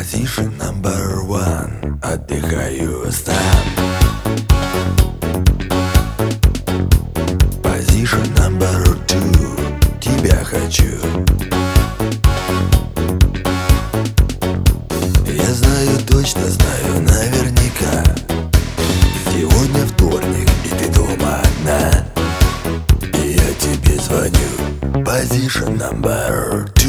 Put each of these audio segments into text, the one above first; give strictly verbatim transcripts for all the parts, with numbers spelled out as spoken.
Position number one. Отдыхаю сам. Position number two. Тебя хочу. Я знаю, точно знаю, наверняка. Сегодня вторник, и ты дома одна. И я тебе звоню. Position number two.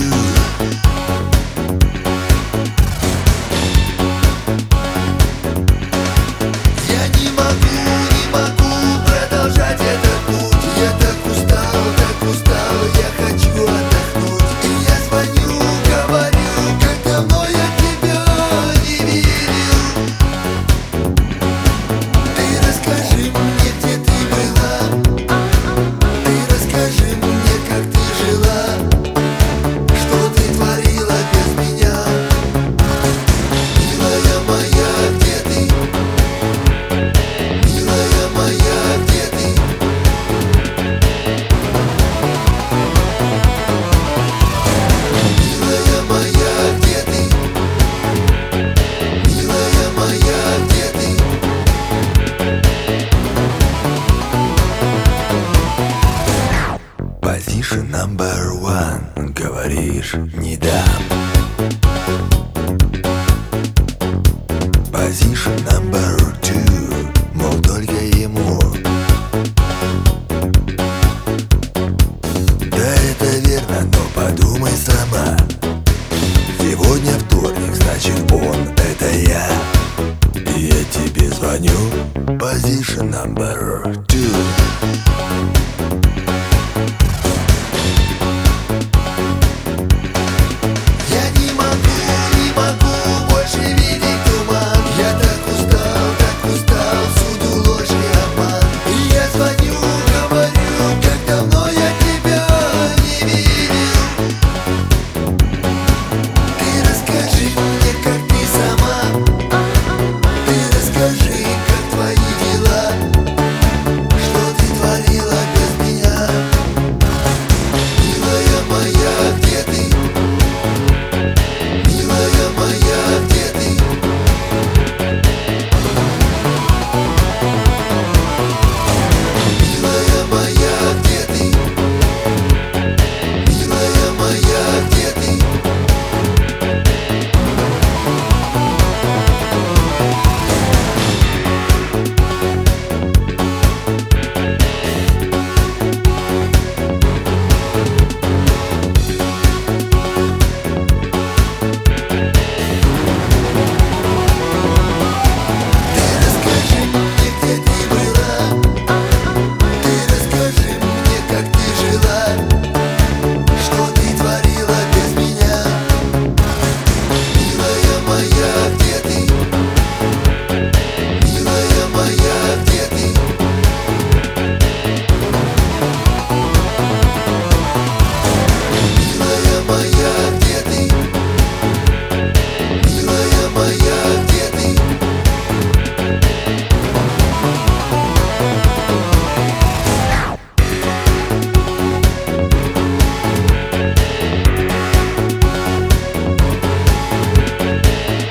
Position number one. Говоришь, не дам. Position number two. Мол, только ему. Да, это верно, но подумай сама. Сегодня вторник, значит он — это я. И я тебе звоню. Position number two.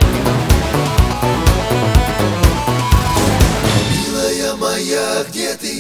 Где ты?